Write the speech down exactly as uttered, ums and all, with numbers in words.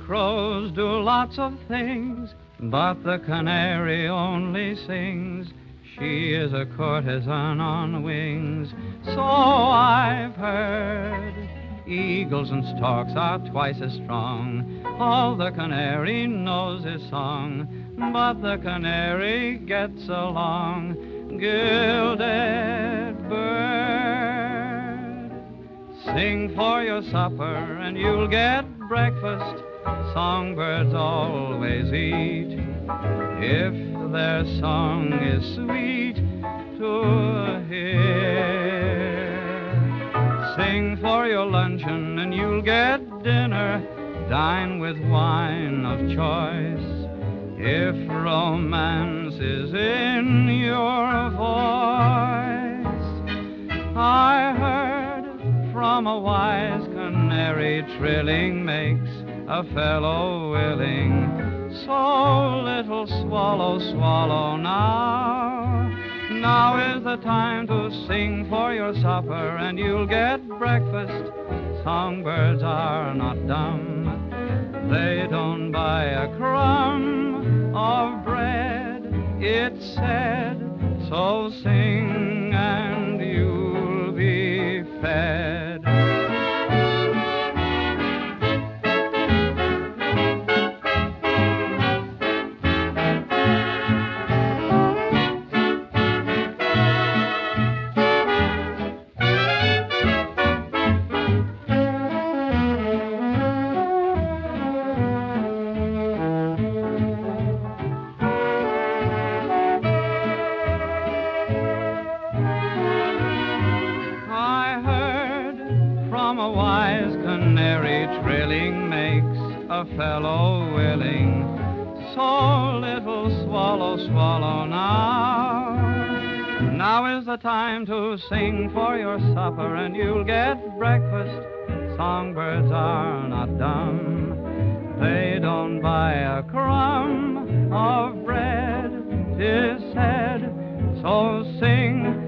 crows do lots of things, but the canary only sings. She is a courtesan on wings, so I've heard. Eagles and storks are twice as strong. All the canary knows is song, but the canary gets along. Gilded bird, sing for your supper and you'll get breakfast. Songbirds always eat if their song is sweet to hear. Sing for your luncheon and you'll get dinner. Dine with wine of choice if romance is in your voice. I heard from a wise canary, trilling makes a fellow willing. So little swallow, swallow now. Now is the time to sing for your supper and you'll get breakfast. Songbirds are not dumb. They don't buy a crumb of bread, it's said. So sing and you'll be fed. A wise canary, trilling makes a fellow willing. So little swallow, swallow now. Now is the time to sing for your supper and you'll get breakfast. Songbirds are not dumb. They don't buy a crumb of bread, 'tis said. So sing